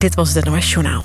Dit was het NOS Journaal.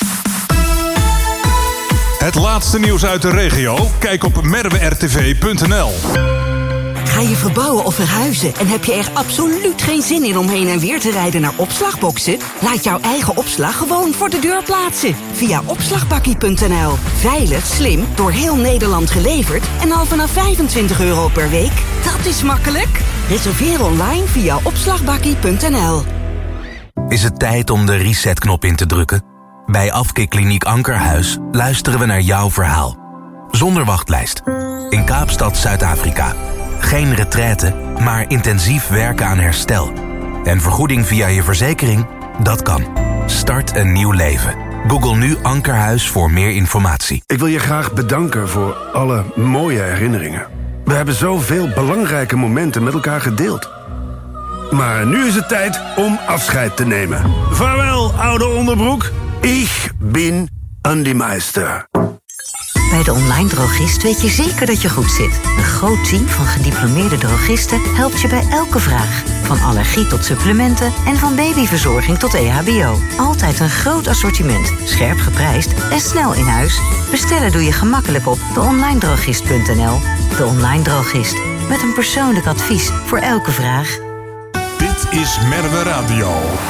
Het laatste nieuws uit de regio? Kijk op merwertv.nl. Ga je verbouwen of verhuizen en heb je er absoluut geen zin in om heen en weer te rijden naar opslagboxen? Laat jouw eigen opslag gewoon voor de deur plaatsen. Via opslagbakkie.nl. Veilig, slim, door heel Nederland geleverd en al vanaf €25 per week. Dat is makkelijk. Reserveer online via opslagbakkie.nl. Is het tijd om de resetknop in te drukken? Bij Afkikkliniek Ankerhuis luisteren we naar jouw verhaal. Zonder wachtlijst. In Kaapstad, Zuid-Afrika. Geen retraite, maar intensief werken aan herstel. En vergoeding via je verzekering? Dat kan. Start een nieuw leven. Google nu Ankerhuis voor meer informatie. Ik wil je graag bedanken voor alle mooie herinneringen. We hebben zoveel belangrijke momenten met elkaar gedeeld. Maar nu is het tijd om afscheid te nemen. Vaarwel, oude onderbroek. Ik ben Andy Meister. Bij de online drogist weet je zeker dat je goed zit. Een groot team van gediplomeerde drogisten helpt je bij elke vraag. Van allergie tot supplementen en van babyverzorging tot EHBO. Altijd een groot assortiment, scherp geprijsd en snel in huis. Bestellen doe je gemakkelijk op deonlinedrogist.nl. De Online Drogist. Met een persoonlijk advies voor elke vraag. Dit is Merwe Radio.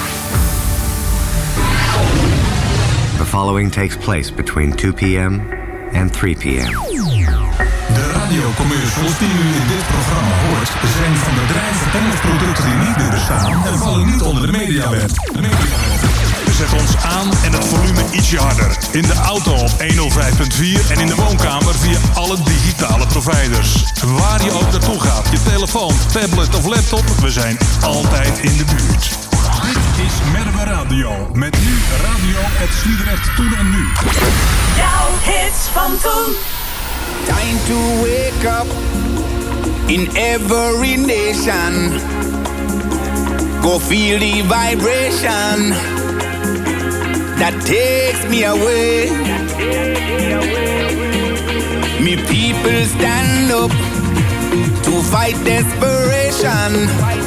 The following takes place between 2 p.m. and 3 p.m. De radiocommercials die u in dit programma hoort zijn van bedrijven en of producten die niet meer bestaan en vallen niet onder de mediawet. We zetten ons aan en het volume ietsje harder. In de auto op 105.4 en in de woonkamer via alle digitale providers. Waar je ook naartoe gaat, je telefoon, tablet of laptop, we zijn altijd in de buurt. Dit is Merwe Radio. Met nu Radio Het Sliedrecht Toen en Nu. Jouw hits van toen. Time to wake up in every nation. Go feel the vibration that takes me away. Me people stand up to fight desperation.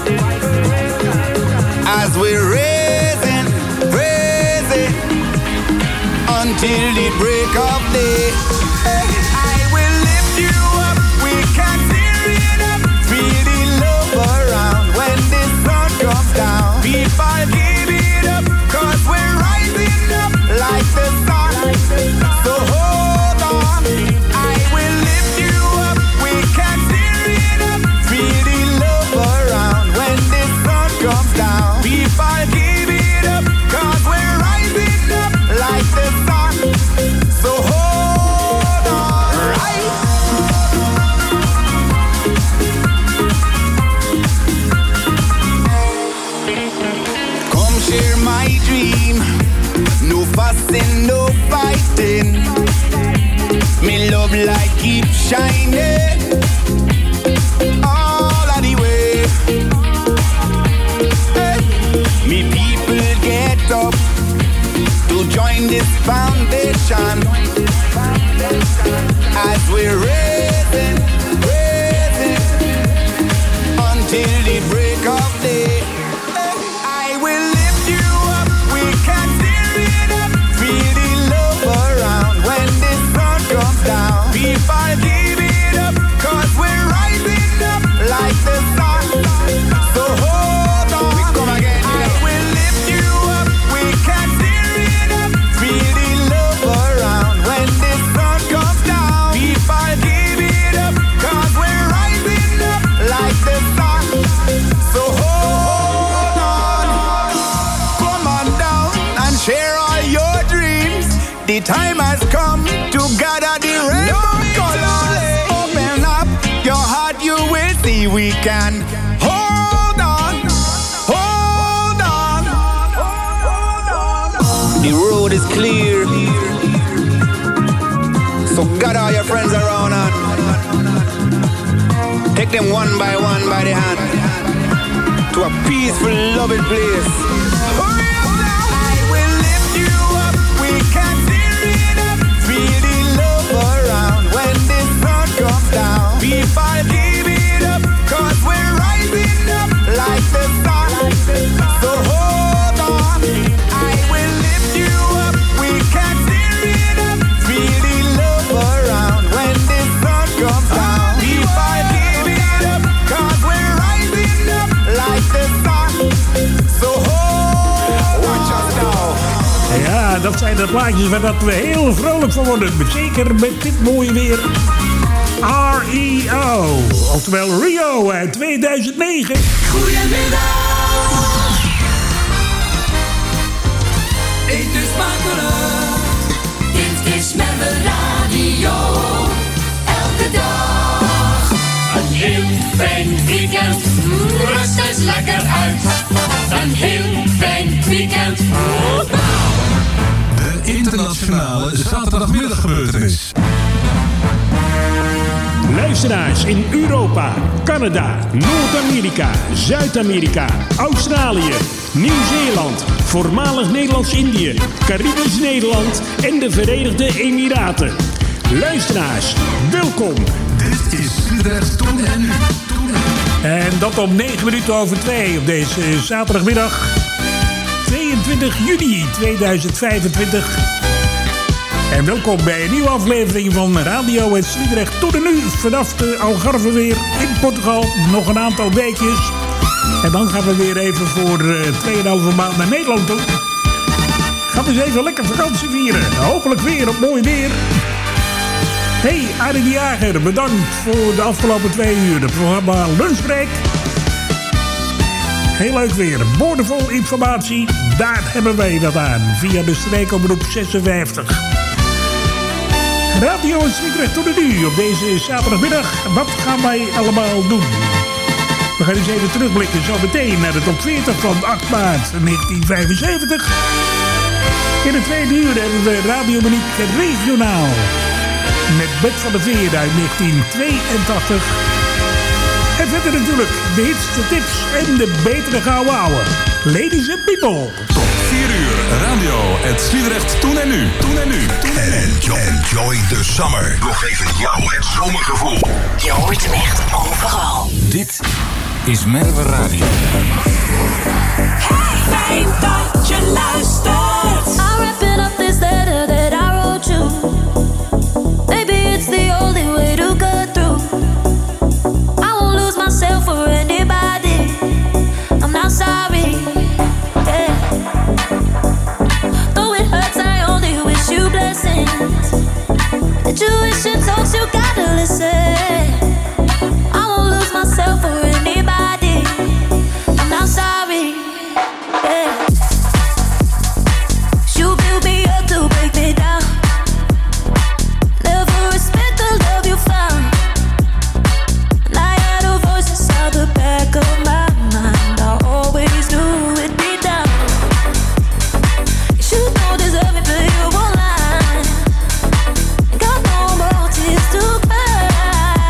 As we're raising, raising until the break of day. I will lift you up, we can tear it up. Feel the love around when the sun comes down. People give it up, cause we're rising up like the sun. So hold on, I will lift you up, we can tear it up. Feel the love around when the sun comes down. People give it up, cause we're rising up like the sun. So hold on, right? Come share my dream. No fussing, no fighting. Me love light keep shining all of the way. Hey. Me people get up to join this foundation. As we're raising, raising until the break of day. I will lift you up, we can tear it up. Feel the love around when the sun comes down. People give it up, cause we're rising up like the sun. So hold on, we come again. I will lift you up, we can tear it up. Feel the love around when the sun comes down. People give it up, cause we're rising up like the sun. So hold on, come on down and share all your dreams. The time has come to gather the rainbow colors. Open up your heart, you will see we can. Hold on, hold on. The road is clear, so gather all your friends around and take them one by the hand to a peaceful, loving place. Hurry up now. I will lift you up, we can tear it up. Feel the love around when the sun comes down. People give it up, cause we're rising up like the sun. So hold on, I will lift Ja, dat zijn de plaatjes waar dat we heel vrolijk van worden. Zeker met dit mooie weer. R.E.O. Oftewel Rio uit 2009. Goedemiddag. Eet dus smakelijk. Dit is Member Radio. Elke dag. Een heel fijn weekend. Rust eens lekker uit. Een heel fijn weekend. De internationale zaterdagmiddaggebeurtenis. Luisteraars in Europa, Canada, Noord-Amerika, Zuid-Amerika, Australië, Nieuw-Zeeland, voormalig Nederlands-Indië, Caribisch Nederland en de Verenigde Emiraten. Luisteraars, welkom. Dit is Sliedrecht Toen en Nu. En dat om 9 minuten over 2 op deze zaterdagmiddag 22 juni 2025. En welkom bij een nieuwe aflevering van Radio Het Sliedrecht Toen en Nu. Vanaf de Algarve weer in Portugal. Nog een aantal weekjes. En dan gaan we weer even voor 2,5 maand naar Nederland toe. Gaan we eens even lekker vakantie vieren. Hopelijk weer op mooi weer. Hey, Arie de Jager, bedankt voor de afgelopen 2 uur. Het programma Lunchbreak. Heel leuk weer. Boordevol informatie. Daar hebben wij wat aan. Via de streekomroep 56. Radio in Sliedrecht Toen en Nu op deze zaterdagmiddag. Wat gaan wij allemaal doen? We gaan eens even terugblikken zo meteen naar de top 40 van 8 maart 1975. In de tweede uur hebben we Radio Monique Regionaal. Met Bert van der Veer uit 1982. En verder natuurlijk de hits, de tips en de betere gouden ouwe. Ladies and people. Tot 4 uur Radio Het Sliedrecht Toen en Nu. Toen en Nu. Enjoy the summer. Nog even jou het zomergevoel. Je hoort hem echt overal. Dit is Merwe Radio. Fijn dat je luistert. I'm wrapping up this letter that I wrote you. Maybe it's the only way to go through. I won't lose myself for anybody. I'm not sorry. Yeah. Though it hurts, I only wish you blessings. Intuition talks, you gotta listen. I won't lose myself for anybody. I'm not sorry. Yeah. You build me up to break me down. Never respect the love you found. And I had a voice inside the back of my mind. I always knew it'd be down. You don't deserve it, but you won't lie. Got no more tears to cry.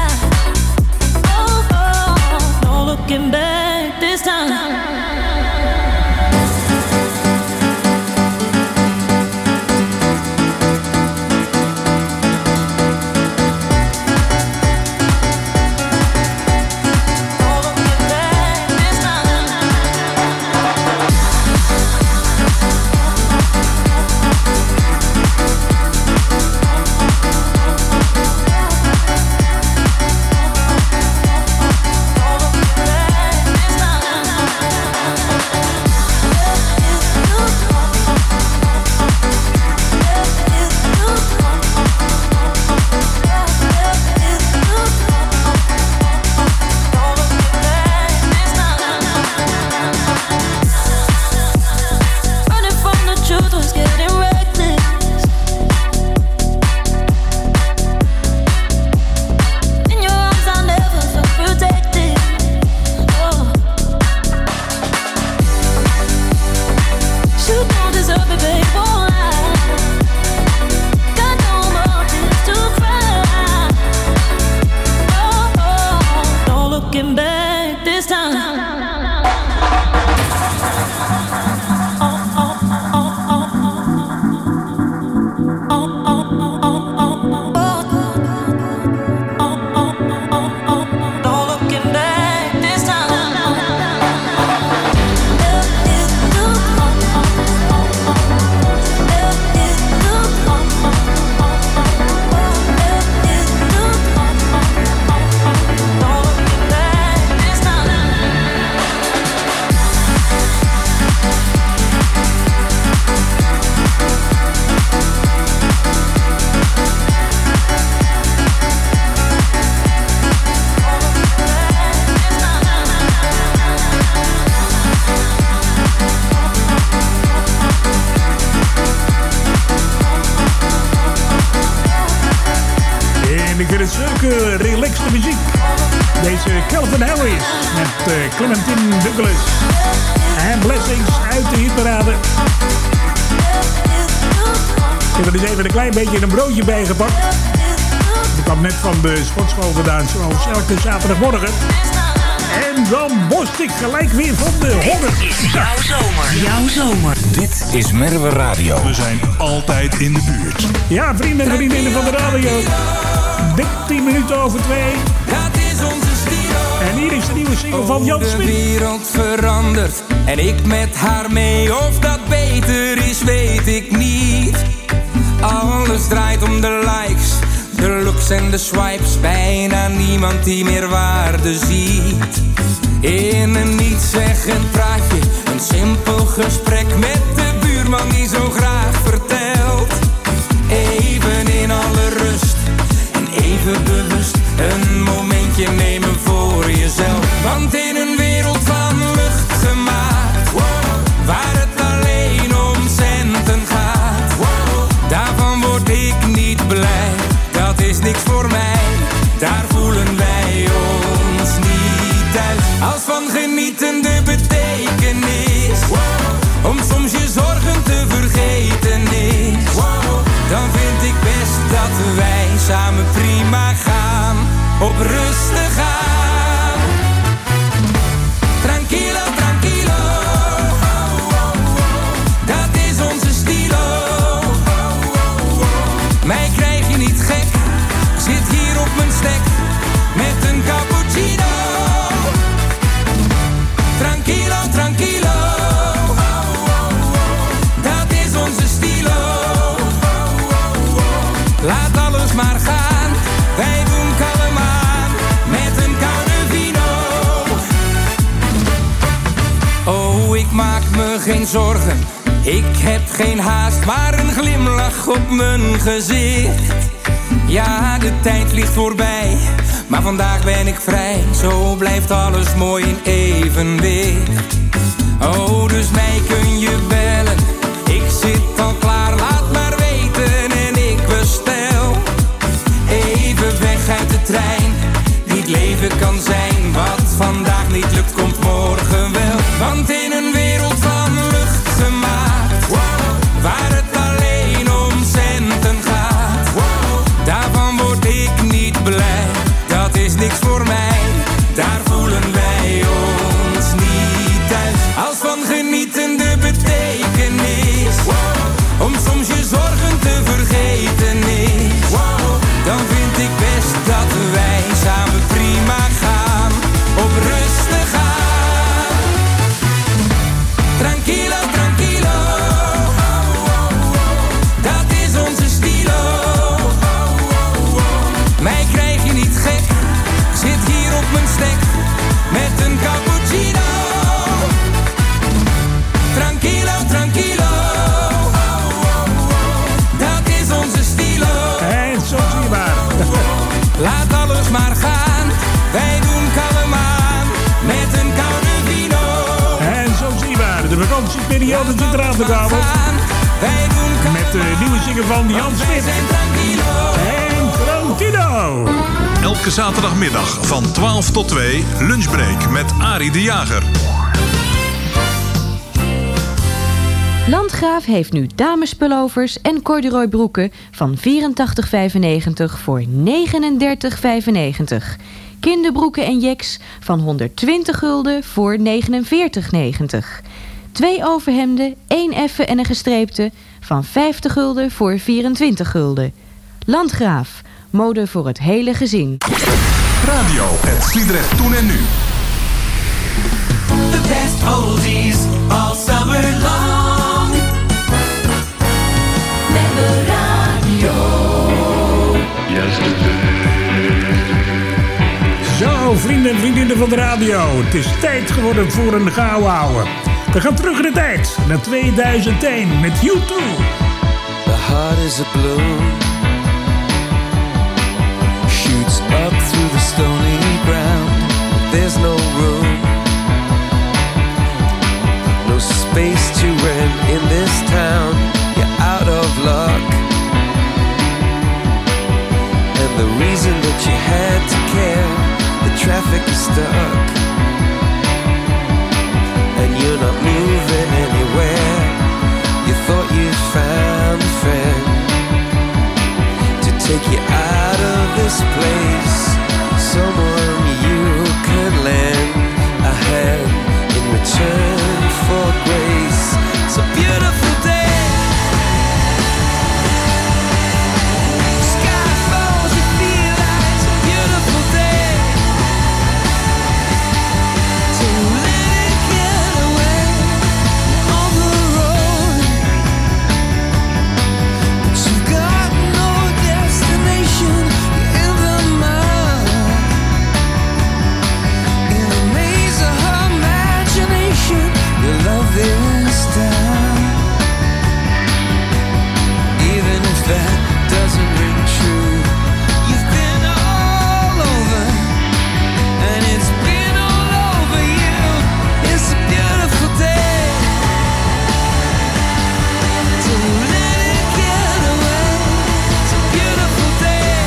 lekkere, relaxte muziek. Deze Calvin Harris met Clementine Douglas. En Blessings uit de hitparade. Ik heb er dus even een klein beetje een broodje bij gepakt. Ik kwam net van de sportschool vandaan, zoals elke zaterdagmorgen. En dan borst ik gelijk weer van de honger. Dit is jouw zomer. Jouw zomer. Dit is Merwe Radio. We zijn altijd in de buurt. Ja, vrienden en vriendinnen van de radio. 13 minuten over 2. Dat is onze stilo. En hier is de nieuwe single van Jan Smit. De wereld verandert en ik met haar mee. Of dat beter is, weet ik niet. Alles draait om de likes, de looks en de swipes. Bijna niemand die meer waarde ziet. In een nietszeggend praatje, een simpel gesprek met de buurman die zo graag vertelt. Even in alle rust en even bewust een momentje nemen voor jezelf. Want in een wereld van lucht gemaakt, waar het alleen om centen gaat, daarvan word ik niet blij. Dat is niks voor mij, daar voelen wij ons niet thuis. Als van genieten de betekenis, om soms je zorgen te vergeten is, dan vind ik best dat wij samen prima gaan, op rustig aan. Tranquilo, tranquilo, dat is onze stilo. Mij krijg je niet gek, zit hier op mijn stek met een cappuccino. Tranquilo, tranquilo, dat is onze stilo. Laat alles maar gaan, wij doen kalm aan met een koude vino. Oh, ik maak me geen zorgen, ik heb geen haast, maar een glimlach op mijn gezicht. Ja, de tijd vliegt voorbij, maar vandaag ben ik vrij. Zo blijft alles mooi in evenwicht. Oh, dus mij kun je bellen, ik zit al klaar, laat maar weten en ik bestel. Even weg uit de trein, niet leven kan zijn. Wat vandaag niet lukt, komt morgen wel. Want in een wereld van lucht gemaakt, waar het alleen om centen gaat, daarvan word ik niet blij. Dat is niks voor mij, daar voelen wij ons niet thuis. Als van genieten de betekenis, om soms je zorgen te vergeten is, dan vind ik best dat wij samen prima gaan, op rustig aan. Tranquilo, tranquilo, dat is onze stilo. Mij krijg je niet gek, zit hier op mijn stek met een cappuccino. Tranquilo, tranquilo, dat is onze stilo. En zo zie je maar. Laat alles maar gaan, wij doen kalm aan met een koude vino. En zo zie je maar. De vakantieperiode zit eraan te komen. Wij doen met de nieuwe zinger van Jan Smit. En Tranquilo. Elke zaterdagmiddag van 12 tot 2 lunchbreak met Arie de Jager. Landgraaf heeft nu damespullovers en corduroy broeken van €84,95 voor €39,95. Kinderbroeken en jacks van €120 voor €49,90. 2 overhemden, 1 effen en een gestreepte van €50 voor €24. Landgraaf, mode voor het hele gezin. Radio, het Sliedrecht toen en nu. The best oldies all summer long. Merwe Radio. Zo, vrienden en vriendinnen van de radio. Het is tijd geworden voor een gouden ouwe. We gaan terug in de tijd, naar 2001 met U2. The heart is a balloon, shoots up through the stony ground. There's no room, no space to rent in this town. You're out of luck, and the reason that you had traffic is stuck and you're not moving anywhere. You thought you found a friend to take you out of this place, someone you could lend a hand in return for grace. It's a beautiful day. Sky falls, you feel like it's a beautiful day. So let it get away on the road. But you've got no destination, you're in the mud, in a maze of imagination. Your love is down. Even if that doesn't ring true, you've been all over, and it's been all over you. It's a beautiful day. So let it get away. It's a beautiful day.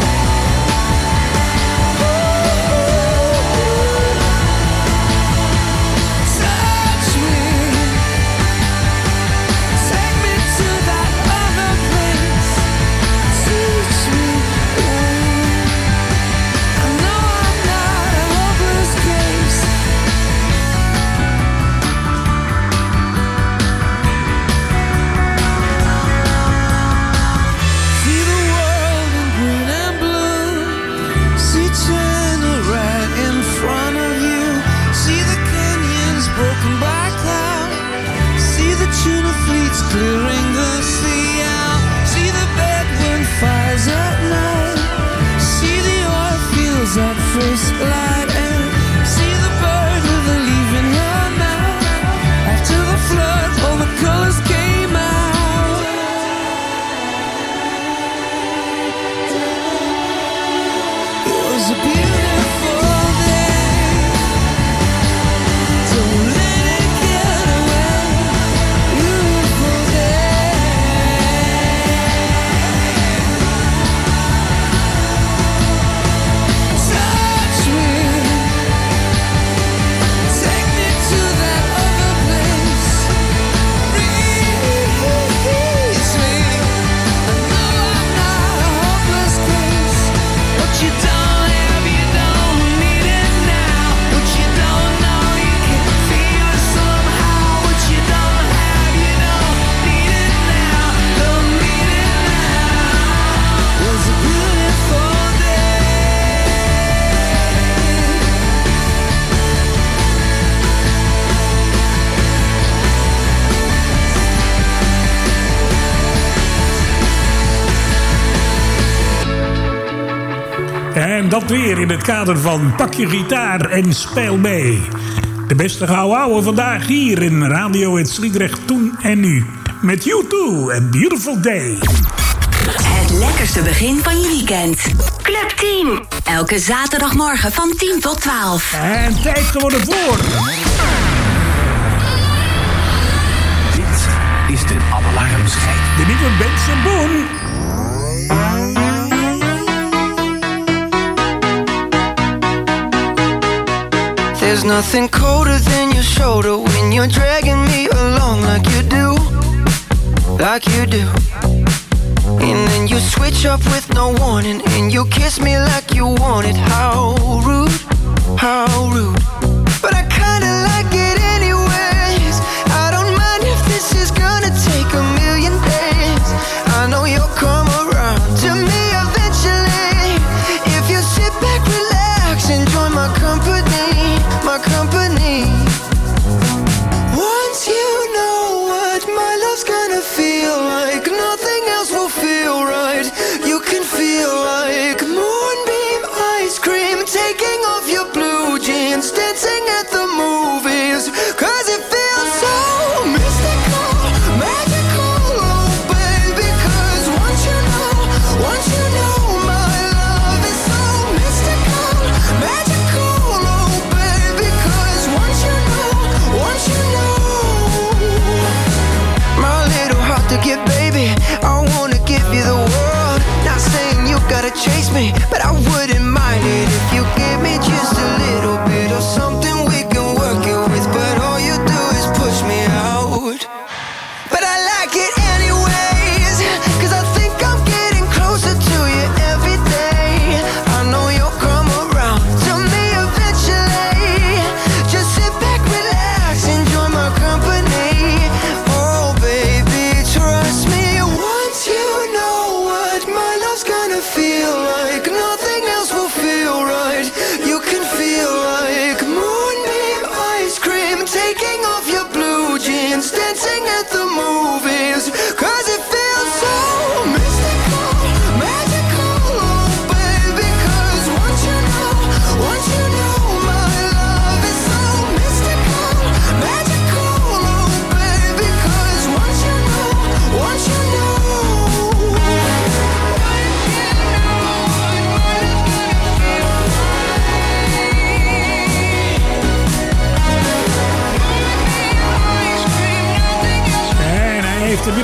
Touch me, take me to that other place. Teach me, I know I'm not a hopeless case. See the world in green and blue. See China right in front of you. See the canyons broken by cloud. See the tuna fleets clearing the sea out. See the bedroom fires at night. See the oil fields at first light. And see the bird with a leaf in her mouth. After the flood, all the colors came out. It was a beautiful day. So let it get away. Beautiful day. Touch me, take me to that other place. Release me. I know I'm not a hopeless case. What you don't have, you don't need it now. What you don't know, you can feel it somehow. What you don't have, you don't need it now. Don't need it now. It was a beautiful day. En dat weer in het kader van Pak je gitaar en speel mee. De beste gouden ouwe vandaag hier in Radio Het Sliedrecht Toen en Nu. Met U2 en Beautiful Day. Het lekkerste begin van je weekend. Club 10. Elke zaterdagmorgen van 10 tot 12. En tijd geworden voor... Dit is de alarmschijf. de nieuwe Benson Boone. There's nothing colder than your shoulder when you're dragging me along like you do, like you do. And then you switch up with no warning and you kiss me like you want it. How rude, how rude. But I kinda like it anyways. I don't mind if this is gonna take a million days. I know you'll come around to me eventually. If you sit back, relax, enjoy my company, my company. Once you know what my love's gonna feel like, nothing else will feel right. You can feel like moonbeam ice cream, taking off your blue jeans, dancing at the movies.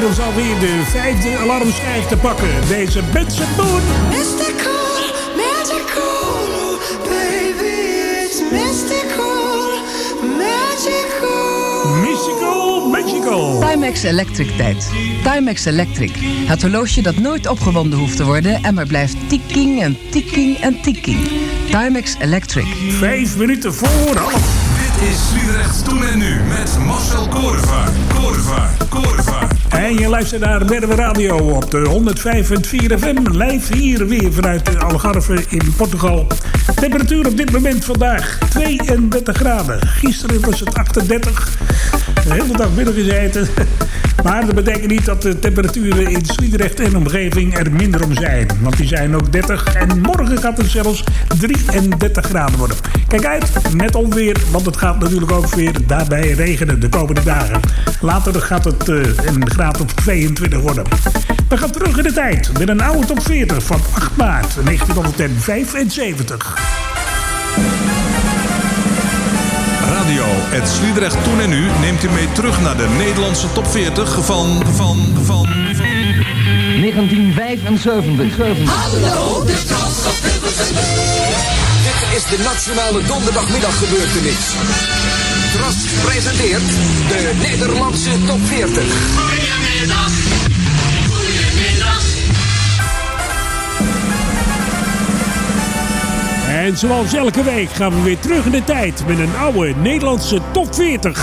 inmiddels alweer de 5e alarmschijf te pakken. Deze Benson Boone. Mystical, magical, baby, it's mystical, magical. Mystical, magical. Timex Electric tijd. Timex Electric. Het horloge dat nooit opgewonden hoeft te worden en maar blijft tikking en tikking en tikking. Timex Electric. 5 minuten voor half. Dit is Sliedrecht Toen en Nu met Marcel Korevaar. En je luistert naar Merwe Radio op de 105.4 FM. Live hier weer vanuit de Algarve in Portugal. Temperatuur op dit moment vandaag 32 graden. Gisteren was het 38. De hele dag middag gezeten. Maar dat betekent niet dat de temperaturen in Sliedrecht en omgeving er minder om zijn. Want die zijn ook 30 en morgen gaat het zelfs 33 graden worden. Kijk uit, net onweer, want het gaat natuurlijk ook weer daarbij regenen de komende dagen. Later gaat het een graad of 22 worden. We gaan terug in de tijd met een oude top 40 van 8 maart 1975. Radio Het Sliedrecht Toen en Nu neemt u mee terug naar de Nederlandse top 40 van 1975. Hallo, de kans op Dit is de nationale donderdagmiddaggebeurtenis. Tros presenteert de Nederlandse top 40. Goedemiddag. En zoals elke week gaan we weer terug in de tijd met een oude Nederlandse top 40.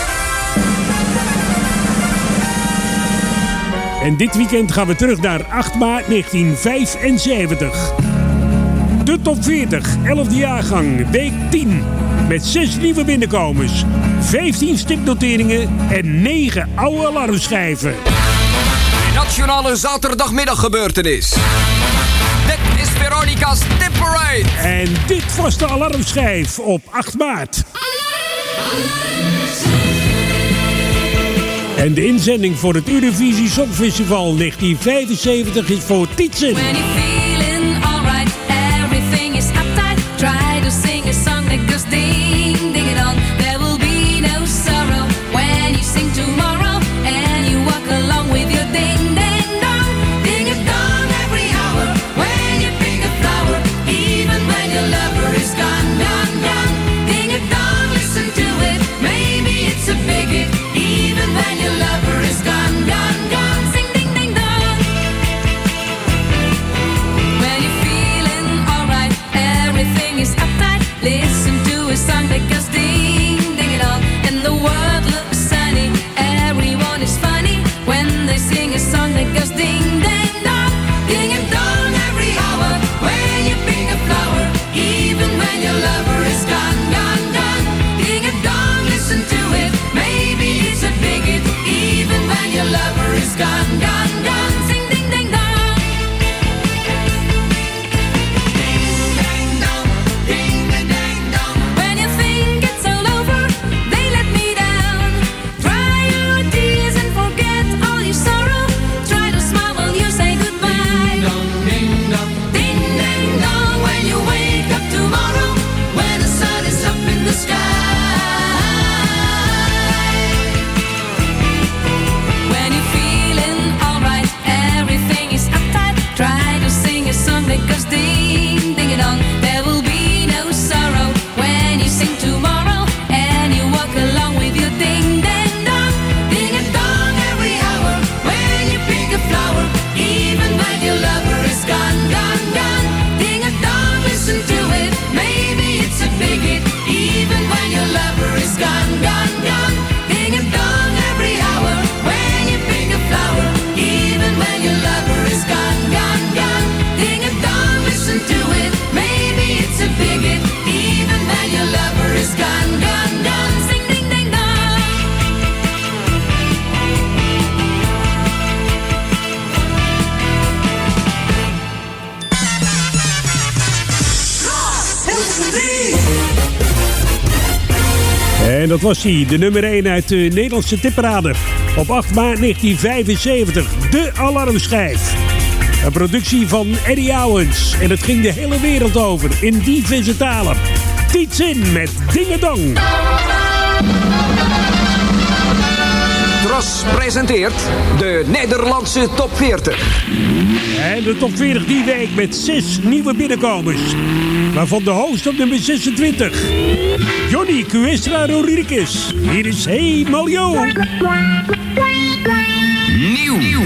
En dit weekend gaan we terug naar 8 maart 1975. De top 40, 11e jaargang, week 10. Met 6 nieuwe binnenkomers, 15 stipnoteringen en 9 oude alarmschijven. Nationale zaterdagmiddaggebeurtenis. Dit is Veronica's Tip Parade. En dit was de alarmschijf op 8 maart. En de inzending voor het Eurovisie Songfestival 1975 is voor Tietzen. When you're feeling alright, everything is uptight. Try to sing a song that goes ding, ding it on. There will be no sorrow when you sing tomorrow. And you walk along with your ding, ding, dong. Ding it dong every hour when you pick a flower. Even when your lover is gone, gone, gone. Ding it dong, listen to it. Maybe it's a big hit. Even when your lover is gone, gone, gone. Sing ding, ding, dong. When you're feeling alright, everything is uptight. Listen to a song that goes ding, ding it on. And the world looks sunny, everyone is funny when they sing a song that goes ding, ding, dong. Ding and dong every hour when you pick a flower. Even when your lover is gone, gone, gone. Ding and dong, listen to it. Maybe it's a big hit. Even when your lover is gone, gone, gone. Sing ding, ding, dong. When you think it's all over, they let me down. Dry your tears and forget all your sorrow. Try to smile while you say goodbye. Ding dong, ding dong. When you wake up tomorrow, when the sun is up in the sky. When you're feeling alright, everything is uptight. Try to sing a song that goes ding, ding it on. There will be no sorrow when you sing tomorrow. And you walk along with your ding, ding, dong. Ding and dong every hour when you pick a flower. Even when your lover is gone, gone, gone. Ding and dong, listen to it. Maybe it's a big hit. Even when your lover is gone, gone, gone. Ding and dong every hour when you pick a flower. Even when your lover is gone, gone, gone. Ding and dong, listen to it. Maybe it's a big hit. Even when your lover is gone, gone, gone. Sing ding ding dong. En dat was hij, de nummer 1 uit de Nederlandse tipparade. Op 8 maart 1975, de alarmschijf. Een productie van Eddie Owens. En het ging de hele wereld over, in diverse talen. Tietzin met Dingedong. Tros presenteert de Nederlandse Top 40. En de Top 40 die week met 6 nieuwe binnenkomers. Waarvan de host op nummer 26. Johnny Cuestra Rodriguez. Hier is Hey Malio. Nieuw.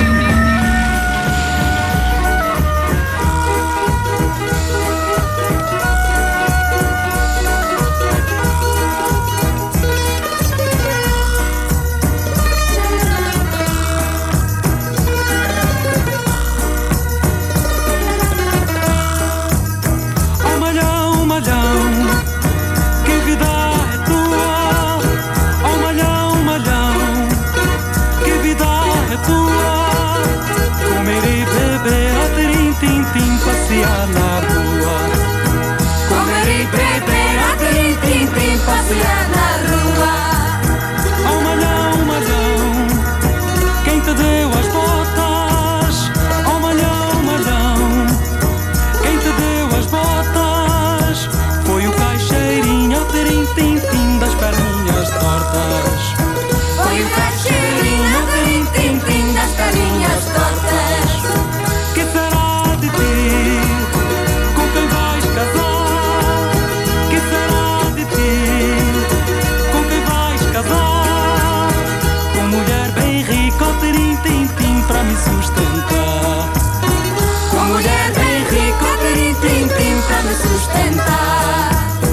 Passear na rua. Comer e beber, a trim, passear na rua. Oh malhão, quem te deu as botas? Oh malhão, quem te deu as botas? Foi o caixeirinho, a trim, das perninhas tortas. Foi o caixeirinho, a trim, das perninhas tortas. Que será de ti? Com quem vais casar? Que será de ti? Com quem vais casar? Com mulher bem rica, trim, para me sustentar. Com mulher bem rica, trim, para me sustentar.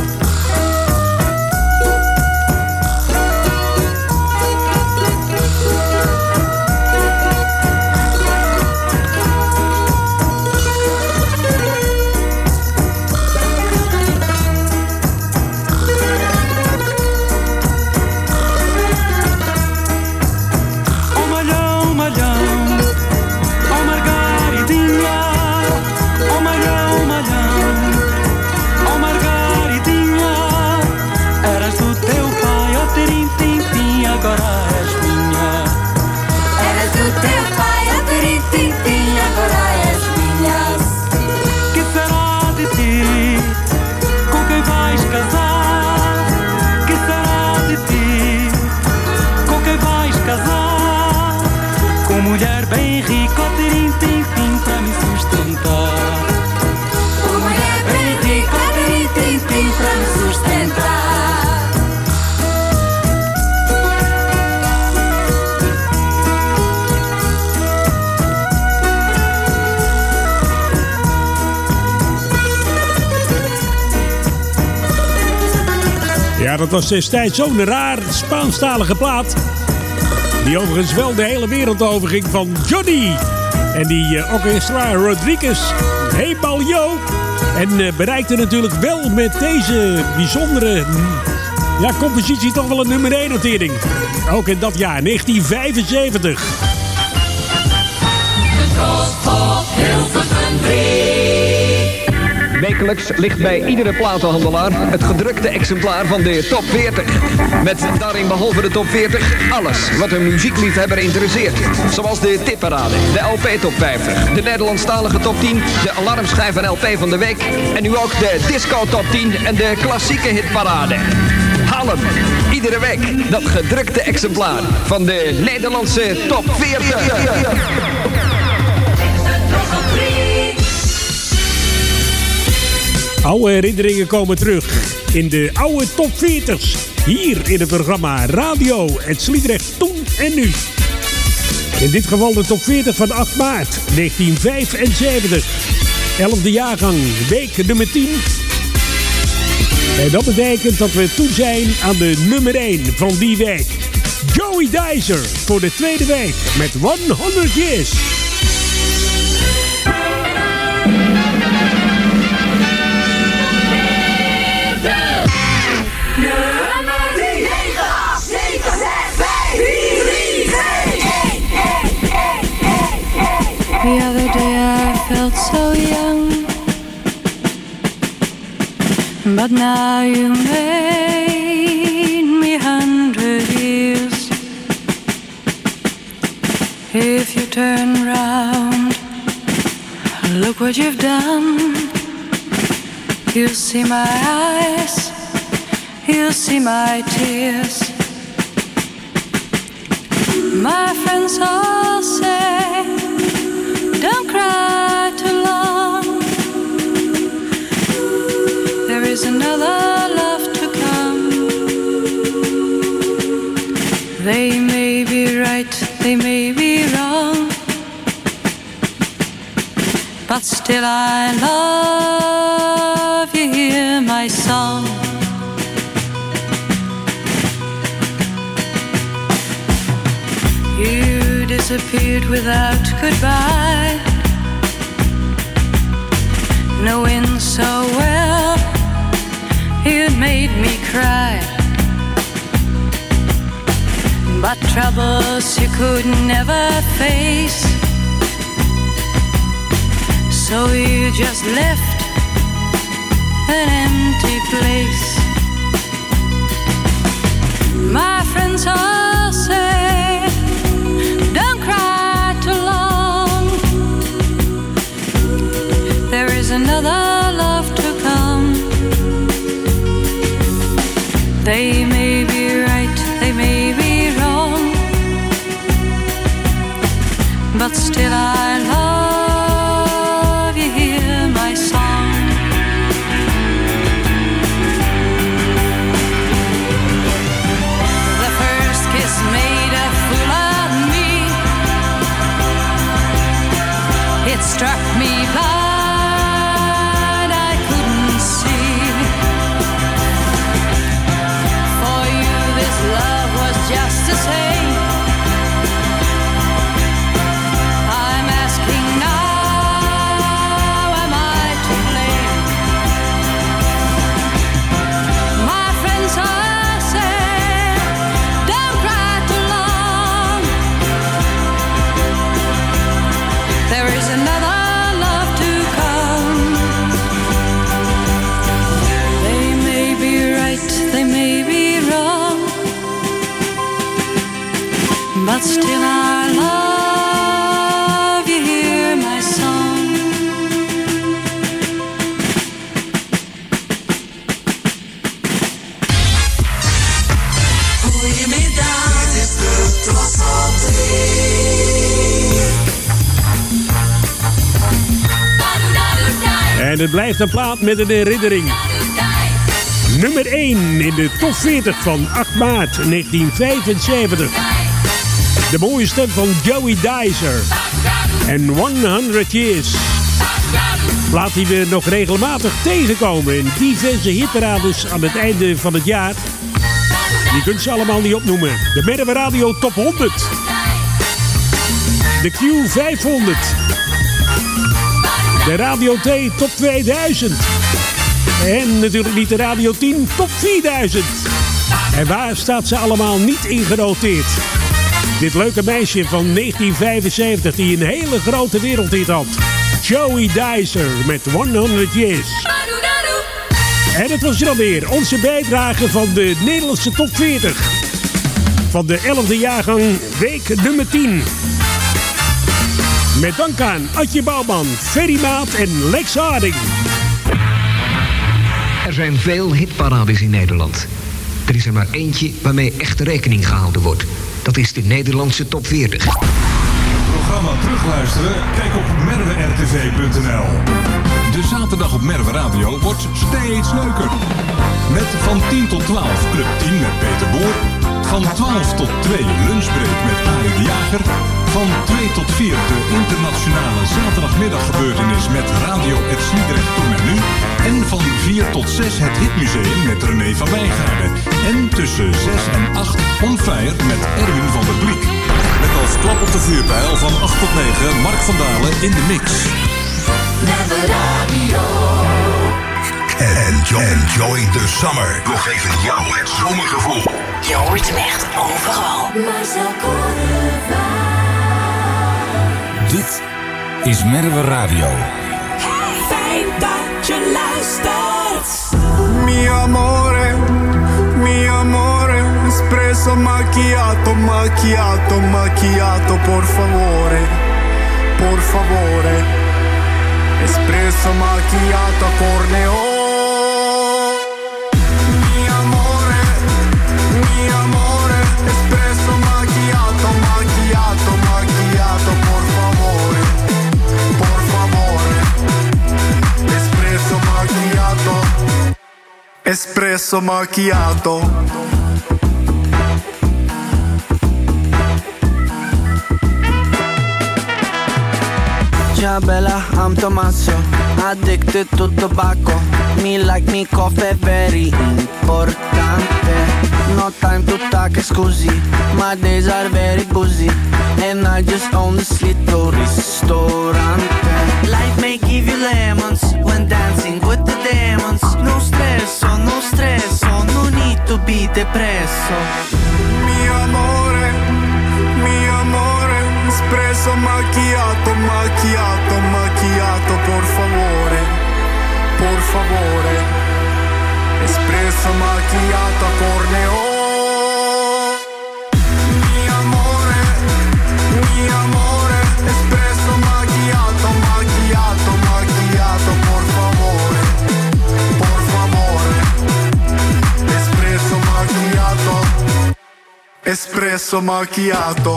Mulher bem rica, trim, para me sustentar. Uma mulher bem rica, trim, para me sustentar. Ja, dat was destijds zo'n raar Spaanstalige plaat. Die overigens wel de hele wereld overging van Johnny. En die Orchestra Rodriguez. Hey Baljo. En bereikte natuurlijk wel met deze bijzondere compositie toch wel een nummer 1 notering. Ook in dat jaar, 1975. De Tros op Hilversum 3. Wekelijks ligt bij iedere platenhandelaar het gedrukte exemplaar van de Top 40. Met daarin behalve de Top 40 alles wat een muziekliefhebber interesseert. Zoals de tipparade, de LP Top 50, de Nederlandstalige Top 10, de alarmschijf en LP van de week. En nu ook de Disco Top 10 en de klassieke hitparade. Haal hem iedere week, dat gedrukte exemplaar van de Nederlandse Top 40. Oude herinneringen komen terug in de oude top 40's. Hier in het programma Radio Het Sliedrecht Toen en Nu. In dit geval de top 40 van 8 maart 1975. 11e jaargang, week nummer 10. En dat betekent dat we toe zijn aan de nummer 1 van die week. Joey Dicer voor de tweede week met 100 Years. The other day I felt so young, but now you made me 100 years. If you turn round, look what you've done. You'll see my eyes, you'll see my tears. My friends all say, don't cry too long. There is another love to come. They may be right, they may be wrong, but still I love you, hear my song. You disappeared without goodbye, knowing so well you'd made me cry. But troubles you could never face, so you just left an empty place. My friends all say, don't cry too long. There is another love to come. They may be right, they may be wrong, but still I love you, hear my song. The first kiss made a fool of me. It struck me blind, I couldn't see. For you this love was just the same. I'm asking now, am I to blame? My friends all say, don't cry too long. There is another love to come. They may be right, they may be wrong, but still I love you, hear my song. Goedemiddag, dit is de Tros op 3. En het blijft een plaat met een herinnering. Nummer 1 in de top 40 van 8 maart 1975. De mooie stem van Joey Dicer. En 100 Years. Plaat die we nog regelmatig tegenkomen in diverse hitparades aan het einde van het jaar. Je kunt ze allemaal niet opnoemen. De Merwe Radio Top 100. De Q 500. De Radio T Top 2000. En natuurlijk niet de Radio 10 Top 4000. En waar staat ze allemaal niet in genoteerd? Dit leuke meisje van 1975 die een hele grote wereldhit had. Joey Dicer met 100 Years. En het was er alweer, onze bijdrage van de Nederlandse Top 40. Van de 11e jaargang, week nummer 10. Met dank aan Adje Bouwman, Ferry Maat en Lex Harding. Er zijn veel hitparades in Nederland. Er is er maar eentje waarmee echt rekening gehouden wordt. Dat is de Nederlandse Top 40. Programma terugluisteren? Kijk op merwerrtv.nl. De zaterdag op Merwe Radio wordt steeds leuker. Met van 10 tot 12 Club 10 met Peter Boer. Van 12 tot 2 Lunchbreak met Arie de Jager. Van 2 tot 4 de internationale zaterdagmiddaggebeurtenis met Radio Het Sliedrecht Toen en Nu. En van 4 tot 6 het Hitmuseum met René van Wijngaarden. En tussen 6 en 8 On Fire met Erwin van der Bliek. Met als klap op de vuurpijl van 8 tot 9 Mark van Dalen in de mix. Merwe Radio. Enjoy the summer. We geven jou het zomergevoel. Je hoort hem echt overal. Marcel Korevaar. Dit is Merwe Radio. Fijn dat je luistert. Mi amore, espresso macchiato, macchiato, macchiato, por favore, por favore. Espresso macchiato, corneo. Mi amore, espresso macchiato, macchiato. espresso macchiato. Ciao bella, I'm Tommaso, addicted to tobacco. Me like me coffee, very importante. No time to talk, scusi, my days are very busy. And I just own this little ristorante. Life may give you lemons when dancing with the demons. No stresso, no stresso, no need to be depresso. Mio amore, espresso macchiato, macchiato, macchiato, por favore, por favore. Espresso macchiato a corneo. Mi amore, espresso macchiato, macchiato, macchiato, por favore, por favore. Espresso macchiato, espresso macchiato.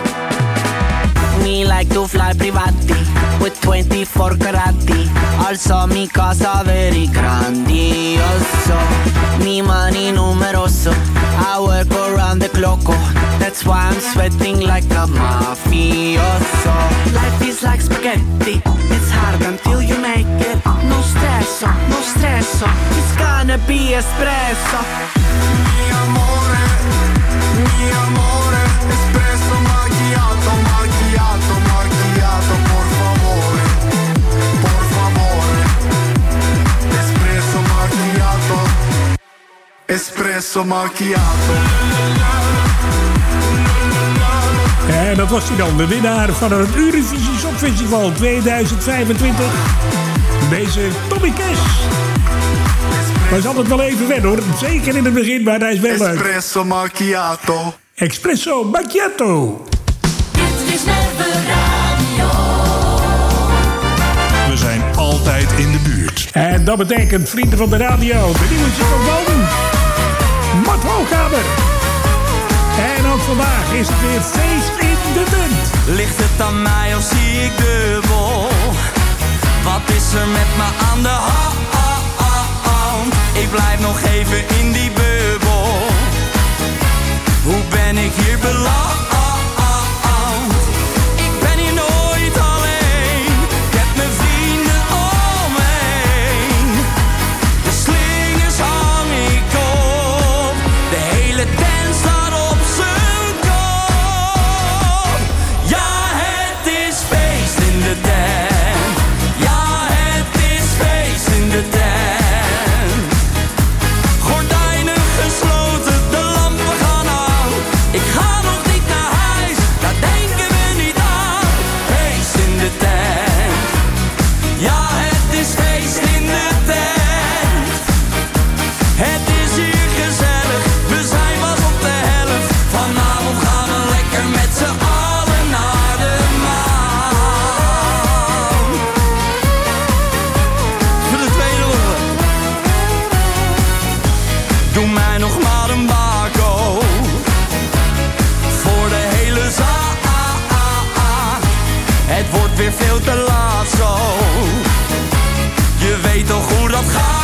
Me like to fly privati with 24 carati. Also mi casa very grandioso. Mi money numeroso. I work around the clock. That's why I'm sweating like a mafioso. Life is like spaghetti. It's hard until you make it. No stresso, no stresso. It's gonna be espresso. Mi amore, espresso macchiato, macchiato, macchiato, por favore, por favore. Espresso macchiato, espresso macchiato. En dat was hij dan, de winnaar van het Eurovisie Songfestival 2025. Deze Tommy Cash. Maar is altijd wel even wennen hoor, zeker in het begin, maar hij is wel leuk. Espresso macchiato. Espresso macchiato. Dit is Merwe Radio. We zijn altijd in de buurt. En dat betekent vrienden van de radio, de nieuwe single van Mart Hoogkamer. En ook vandaag is het weer feest in de tent. Ligt het aan mij of zie ik dubbel? Wat is er met me aan de hand? Ik blijf nog even in die bubbel. Hoe ben ik hier beland? Ik ben hier nooit alleen. Ik heb mijn vrienden om me heen. De slingers hang ik op. De hele tent staat op zijn kop. Ja, het is feest in de tent. Ja, het is feest in de tent. Ik ga nog niet naar huis, daar denken we niet aan. Feest in de tent. Ja, het is feest in de tent. Het is hier gezellig, we zijn pas op de helft. Vanavond gaan we lekker met z'n allen naar de maan. Voor de tweede ronde. Doe mij nog maar een bako. Het wordt weer veel te laat zo. Je weet toch hoe dat gaat.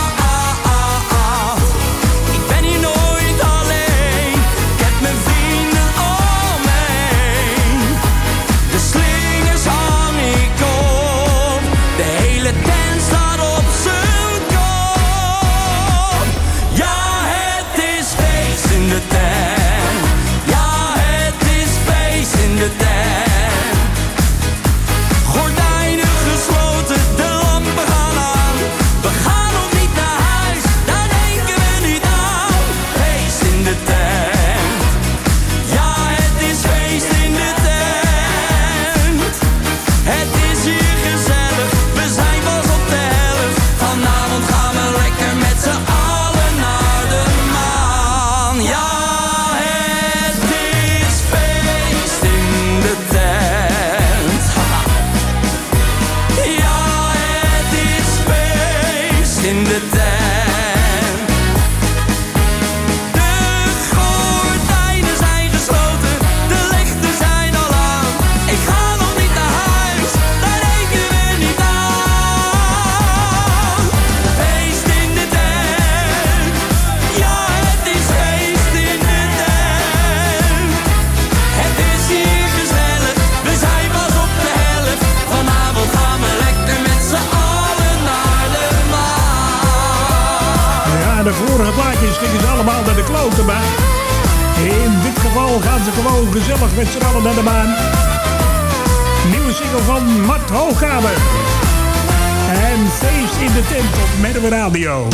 Ik ben hier nooit alleen. Ik heb mijn vrienden om me heen. De slingers hang ik op. De hele tent staat op zijn kop. Ja, het is feest in de tent. Ja, het is feest in de tent. Gordijnen gesloten, de eventjes gingen ze allemaal naar de kloten, maar in dit geval gaan ze gewoon gezellig met z'n allen naar de baan. Nieuwe single van Mart Hoogkamer. En feest in de tent op Merwe Radio.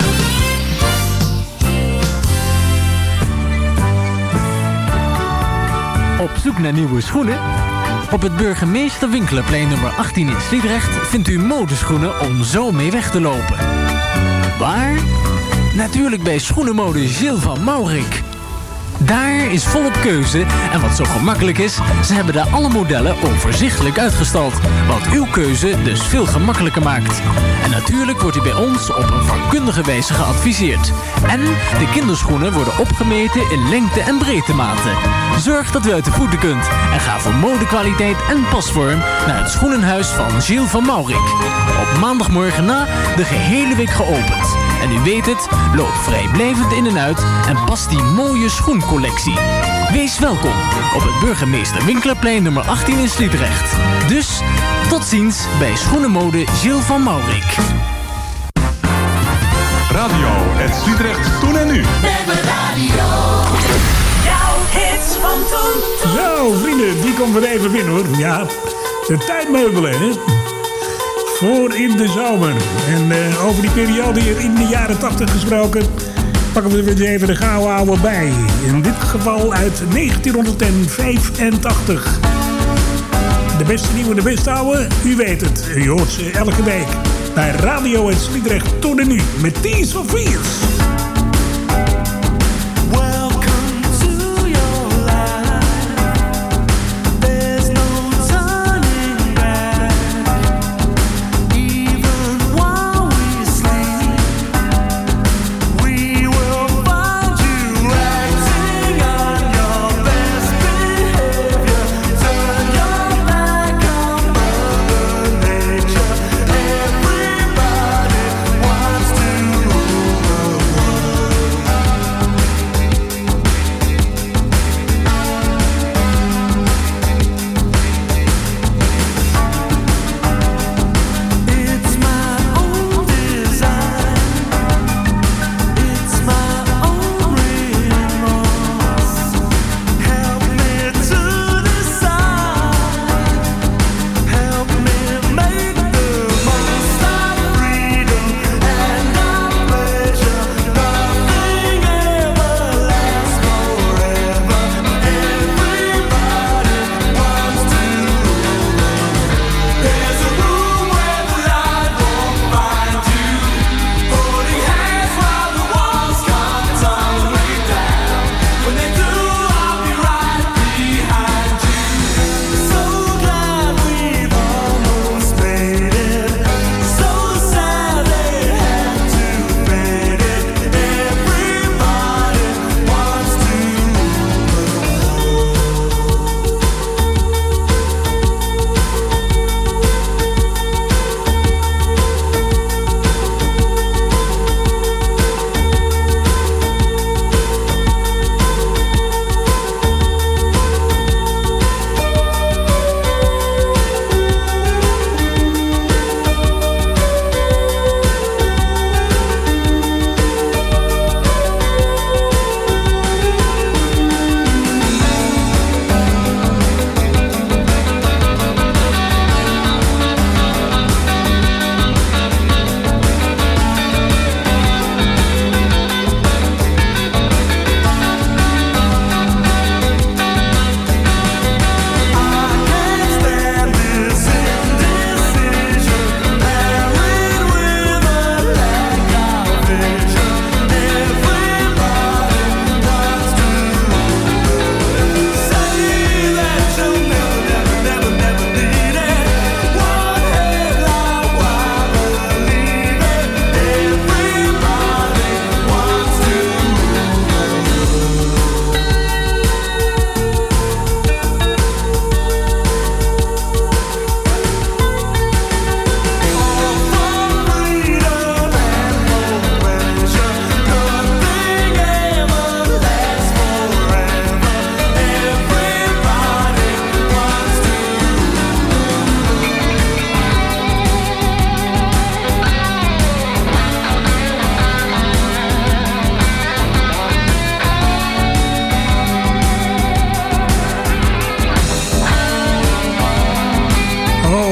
Op zoek naar nieuwe schoenen? Op het Burgemeester Winkelenplein nummer 18 in Sliedrecht vindt u modeschoenen om zo mee weg te lopen. Waar? Natuurlijk bij schoenenmode Gilles van Maurik. Daar is volop keuze en wat zo gemakkelijk is, ze hebben daar alle modellen overzichtelijk uitgestald. Wat uw keuze dus veel gemakkelijker maakt. En natuurlijk wordt u bij ons op een vakkundige wijze geadviseerd. En de kinderschoenen worden opgemeten in lengte- en breedtematen. Zorg dat u uit de voeten kunt en ga voor modekwaliteit en pasvorm naar het schoenenhuis van Gilles van Maurik. Op maandagmorgen na de gehele week geopend. En u weet het, loop vrijblijvend in en uit en pas die mooie schoencollectie. Wees welkom op het Burgemeester Winkelenplein nummer 18 in Sliedrecht. Dus tot ziens bij Schoenenmode Gilles van Maurik. Radio het Sliedrecht toen en nu. Merwe Radio. Jouw hits van toen. Zo, vrienden, die komt weer even binnen hoor. Ja, de tuinmeubelen, hè. Voor in de zomer. En over die periode hier in de jaren 80 gesproken, pakken we er even de gouden ouwe bij. In dit geval uit 1985. De beste nieuwe, de beste oude, u weet het. U hoort ze elke week bij Radio het Sliedrecht toen en nu met Tears for Fears. Everybody wants to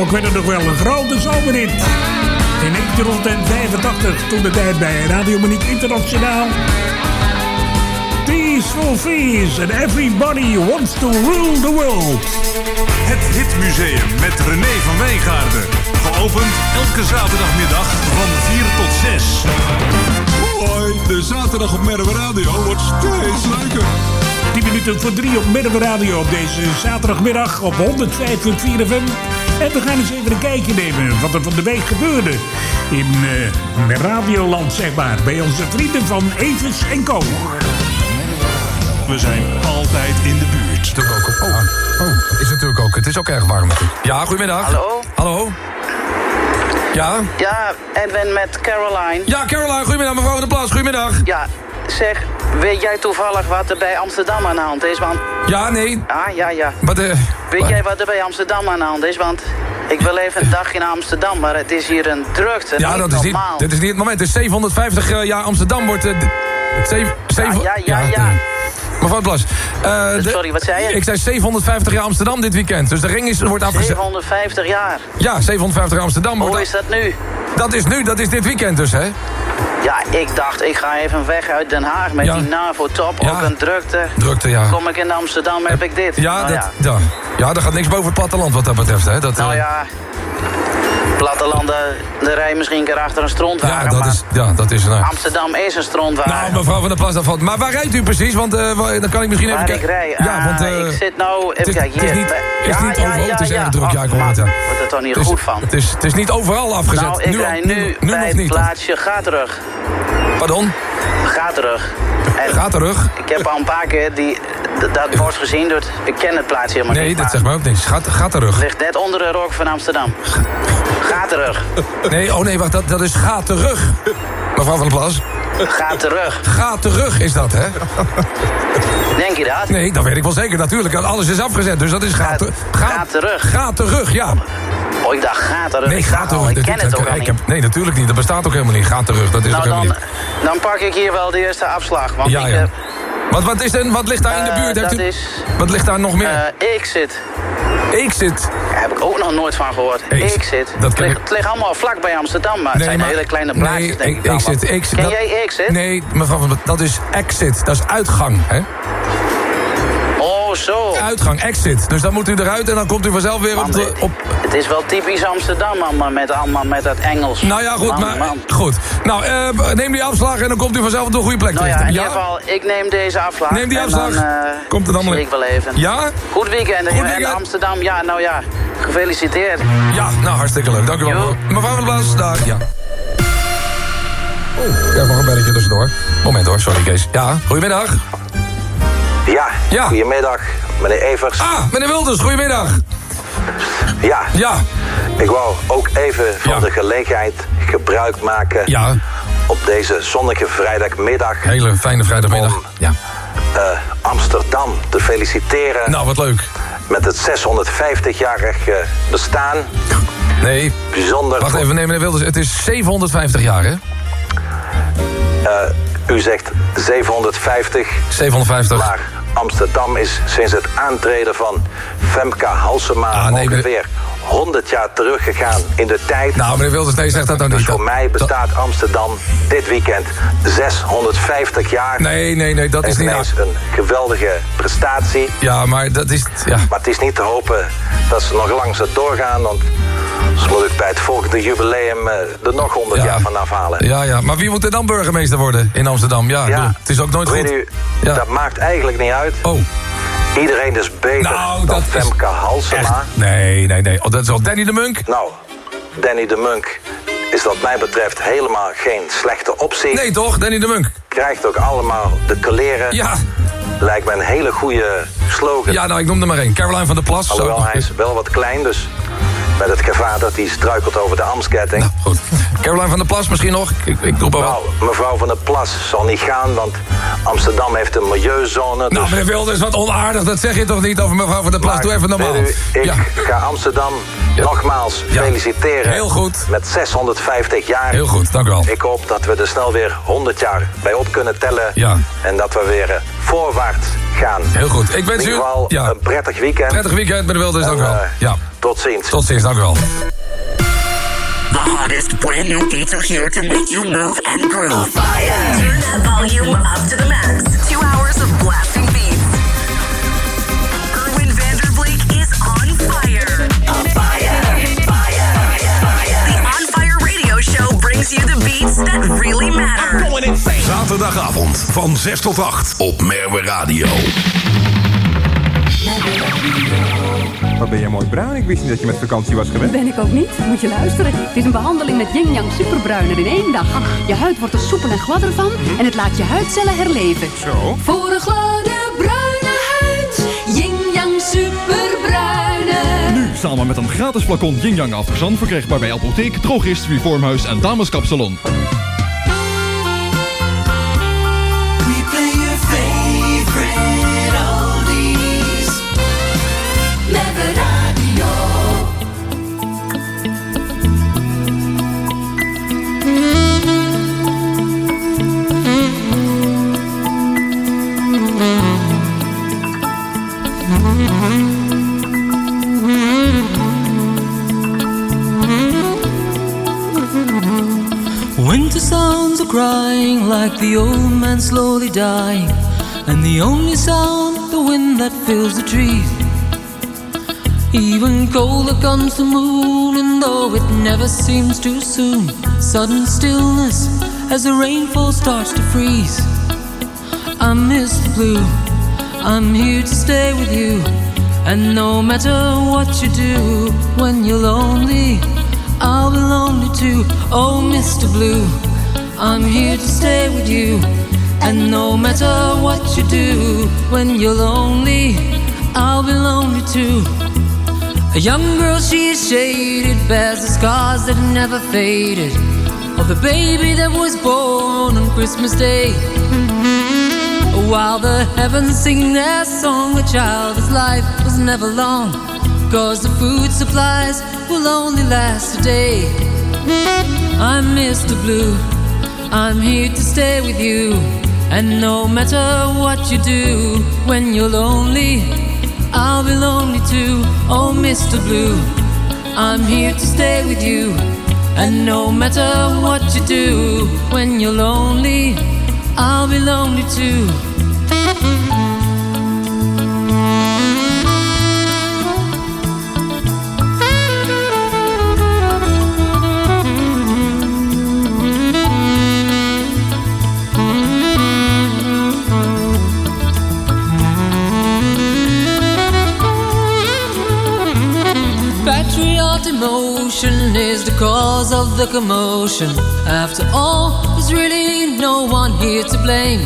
Ook werd het nog wel een grote zomerhit. In 1985, toen de tijd bij Radio Monique Internationaal. Peaceful Fees and Everybody Wants to Rule the World. Het Hitmuseum met René van Wijngaarden. Geopend elke zaterdagmiddag van 4 tot 6. Hoi, de zaterdag op Merwe Radio wordt steeds leuker. 10 minuten voor 3 op Merwe Radio op deze zaterdagmiddag op 105.4 FM. En we gaan eens even een kijkje nemen wat er van de week gebeurde. In Radioland, zeg maar. Bij onze vrienden van Evers & Co. We zijn altijd in de buurt. Is natuurlijk ook. Het is ook erg warm natuurlijk. Ja, goedemiddag. Hallo? Hallo? Ja? Ja, Edwin met Caroline. Ja, Caroline, goedemiddag, mevrouw van der Plas, goedemiddag. Ja, zeg, weet jij toevallig wat er bij Amsterdam aan de hand is? Want... Ja, nee. Ah, ja. Wat, weet jij wat er bij Amsterdam aan de hand is? Want ik wil even een dagje naar Amsterdam, maar het is hier een drukte. Ja, dat is normaal. dit is niet het moment. Het is 750 jaar Amsterdam wordt... Ja. Mevrouw Plas. Sorry, wat zei je? Ik zei 750 jaar Amsterdam dit weekend. Dus de ring wordt afgezet. 750 jaar? Ja, 750 jaar Amsterdam. Hoe is dat nu? Dat is dit weekend dus, hè? Ja, ik dacht, ik ga even weg uit Den Haag met die NAVO-top. Ja. Ook een drukte. Drukte, ja. Kom ik in Amsterdam, heb ik dit. Ja, daar gaat niks boven het platteland wat dat betreft, hè? Plattelanden, er rijden misschien een keer achter een strontwagen. Dat is Amsterdam is een strontwagen. Nou, mevrouw van der Plas, dat valt. Maar waar rijdt u precies? Want dan kan ik misschien even kijken. Waar ik rij? Ja, want ik zit nou... Even kijken, hier. Het is erg druk. Ja, ik hoor het. Wordt er toch niet goed van? Het is niet overal afgezet. Nou, ik rij nu bij het plaatsje Gaterug. Pardon? Gaterug. Gaterug? Ik heb al een paar keer dat bos gezien. Ik ken het plaatsje helemaal niet. Nee, dat zegt mij ook niks. Gaterug. Ligt net onder de rook van Amsterdam. Gaterug. Nee, wacht, dat is Gaterug. Mevrouw van der Plas. Gaterug. Gaterug is dat, hè? Denk je dat? Nee, dat weet ik wel zeker. Natuurlijk, alles is afgezet. Dus dat is Gaterug. Gaterug, ja. Oh, ik dacht Gaterug. Nee, Gaterug. Ik ken het ook al niet. Nee, natuurlijk niet. Dat bestaat ook helemaal niet. Gaterug, dat is ook helemaal niet. Dan pak ik hier wel de eerste afslag. Want ja. Wat ligt daar in de buurt? Wat ligt daar nog meer? Exit. Exit? Daar heb ik ook nog nooit van gehoord. Exit. Het ligt allemaal vlak bij Amsterdam, maar het zijn hele kleine plaatjes, denk ik. Exit. Ken jij Exit? Nee, mevrouw, dat is exit. Dat is uitgang, hè? Oh, zo. Uitgang, exit. Dus dan moet u eruit en dan komt u vanzelf weer op... Het is wel typisch Amsterdam, allemaal met dat Engels. Nou ja, goed, goed. Nou, neem die afslag en dan komt u vanzelf op de goede plek terecht. Nou ja, in ieder geval, ik neem deze afslag. Neem die afslag. Dan, komt er dan zie ik wel even. Ja? Goed weekend. En Amsterdam, ja, nou ja, gefeliciteerd. Ja, nou, hartstikke leuk. Dank u wel. Mevrouw van der Plas, daar, ja. Ik heb nog een belletje tussendoor. Moment hoor, sorry Kees. Ja, goedemiddag. Ja, goedemiddag, meneer Evers. Meneer Wilders, goedemiddag. Ja. Ik wou ook even van de gelegenheid gebruik maken op deze zonnige vrijdagmiddag. Hele fijne vrijdagmiddag. Om Amsterdam te feliciteren. Nou, wat leuk. Met het 650-jarig bestaan. Nee. Bijzonder. Wacht even, meneer Wilders, het is 750 jaar, hè? U zegt 750. 750. Maar Amsterdam is sinds het aantreden van Femke Halsema ongeveer 100 jaar teruggegaan in de tijd. Nou, meneer Wilders, nee, zegt dat nou niet. Dus voor mij bestaat Amsterdam dit weekend 650 jaar. Nee, dat is niet... Dat is een geweldige prestatie. Ja, maar dat is... Ja. Maar het is niet te hopen dat ze nog lang zo doorgaan, want... Dus moet ik bij het volgende jubileum er nog 100 jaar van afhalen. Ja, maar wie moet er dan burgemeester worden in Amsterdam? Ja, het is ook nooit goed. U, dat maakt eigenlijk niet uit. Oh. Iedereen is beter dan Femke Halsema. Nee. Oh, dat is al Danny de Munk? Nou, Danny de Munk is wat mij betreft helemaal geen slechte optie. Nee toch, Danny de Munk? Krijgt ook allemaal de kleren. Ja. Lijkt me een hele goede slogan. Ja, nou, ik noem er maar één. Caroline van der Plas. Alhoewel, hij is wel wat klein, dus... Met het gevaar dat hij struikelt over de Amsketting. Nou, goed. Caroline van der Plas misschien nog? Ik roep al nou, mevrouw van der Plas zal niet gaan, want Amsterdam heeft een milieuzone. Dus... Nou, meneer Wilders, wat onaardig. Dat zeg je toch niet over mevrouw van der Plas? Doe even normaal. Ik ga Amsterdam nogmaals feliciteren. Heel goed. Met 650 jaar. Heel goed, dank u wel. Ik hoop dat we er snel weer 100 jaar bij op kunnen tellen. Ja. En dat we weer voorwaarts gaan. Heel goed. Ik wens u in ieder geval een prettig weekend. Prettig weekend, meneer Wilders, dank u wel. Ja. Tot ziens. Tot ziens, dank u wel. The hottest brand new beats are here to make you move and groove. On fire. Turn that volume up to the max. 2 hours of blasting beats. Erwin Vanderbleek is on fire. On fire. Fire. Fire. The On Fire radio show brings you the beats that really matter. I'm going insane. Zaterdagavond van 6 tot 8 op Merwe Radio. Wat ben jij mooi bruin? Ik wist niet dat je met vakantie was geweest. Ben ik ook niet. Moet je luisteren. Het is een behandeling met Yin Yang Superbruiner in 1 dag. Je huid wordt er soepel en gladder van en het laat je huidcellen herleven. Zo? Voor een gladde bruine huid. Yin Yang Superbruiner. Nu samen met een gratis flacon Yin Yang afgezand verkrijgbaar bij apotheek, drogist, reformhuis en dameskapsalon. We play your favorite oldies. Merwe Radio. Winter sounds are crying like the old man slowly dying, and the only sound, the wind that fills the trees. Even colder comes the moon, and though it never seems too soon, sudden stillness as the rainfall starts to freeze. I'm Mr. Blue, I'm here to stay with you, and no matter what you do, when you're lonely, I'll be lonely too. Oh, Mr. Blue, I'm here to stay with you, and no matter what you do, when you're lonely, I'll be lonely too. A young girl, she is shaded, bears the scars that never faded, of the baby that was born on Christmas Day. While the heavens sing their song, a child's life was never long, 'cause the food supplies will only last a day. I'm Mr. Blue, I'm here to stay with you, and no matter what you do, when you're lonely, I'll be lonely too. Oh, Mr. Blue, I'm here to stay with you, and no matter what you do, when you're lonely, I'll be lonely too. Patriot emotion is the cause of the commotion. After all, there's really no one here to blame.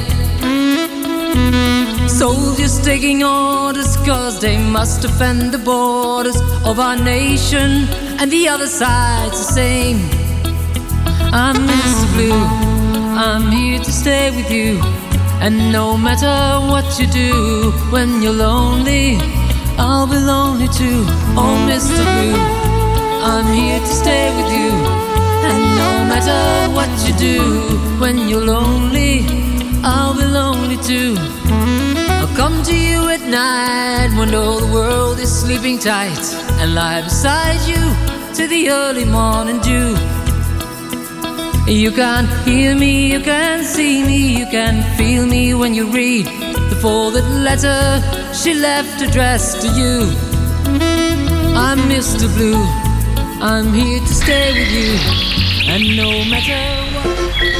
Soldiers taking orders 'cause they must defend the borders of our nation, and the other side's the same. I'm Mr. Blue, I'm here to stay with you, and no matter what you do, when you're lonely, I'll be lonely too. Oh, Mr. Blue, I'm here to stay with you, and no matter what you do, when you're lonely, I'll be lonely too. I'll come to you at night when all the world is sleeping tight, and lie beside you to the early morning dew. You can hear me, you can see me, you can feel me when you read the folded letter she left addressed to you. I'm Mr. Blue, I'm here to stay with you, and no matter what.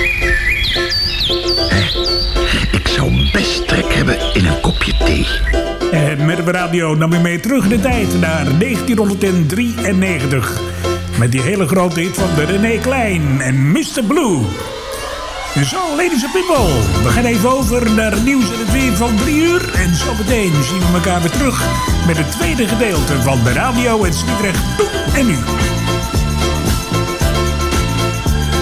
Ik zou best trek hebben in een kopje thee. En Merwe Radio nam u mee terug in de tijd naar 1993. Met die hele grote hit van de René Klein en Mr. Blue. Zo, ladies and people. We gaan even over naar het nieuws en het weer van 3 uur. En zo meteen zien we elkaar weer terug met het tweede gedeelte van de radio en Sliedrecht toen en nu.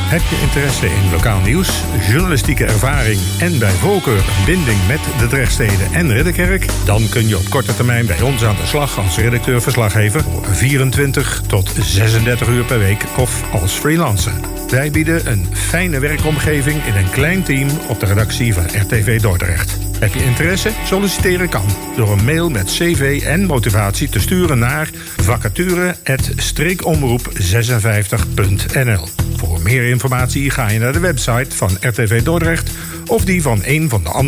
Heb je interesse in lokaal nieuws, journalistieke ervaring en bij voorkeur een binding met de Drechtsteden en Ridderkerk? Dan kun je op korte termijn bij ons aan de slag als redacteur-verslaggever voor 24 tot 36 uur per week of als freelancer. Wij bieden een fijne werkomgeving in een klein team op de redactie van RTV Dordrecht. Heb je interesse? Solliciteren kan door een mail met cv en motivatie te sturen naar vacature@streekomroep56.nl. Voor meer informatie ga je naar de website van RTV Dordrecht of die van een van de andere